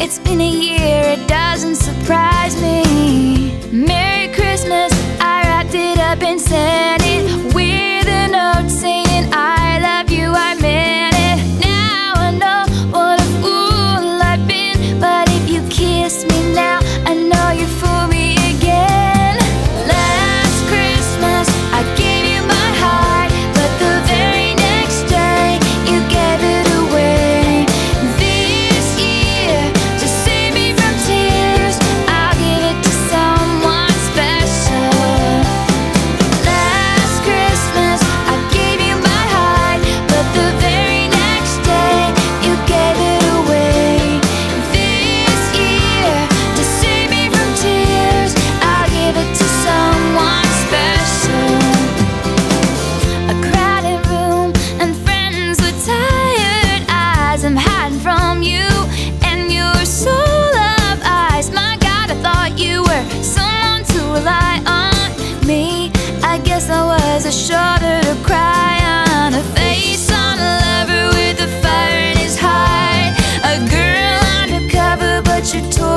it's been a year, it doesn't surprise me. Merry Christmas, I wrapped it up and sent it with a note saying I love you, I meant it. Now I know what a fool I've been, but if you kiss me now, I know you fool me again. Last Christmas, I gave you my heart, but the very next day, you gave it away. This year, to save me from tears, I'll give it to someone special. Last Christmas, I gave you my heart, but the very next day, you gave it away. This year, to save me from tears, I'll give it to someone special. A crowded room and friends with tired eyes. I'm hiding from you and your soul of ice. My God, I thought you were someone to rely on. Me, I guess I was a shoulder to cry on, a face on a lover with a fire in his heart, a girl undercover, but you're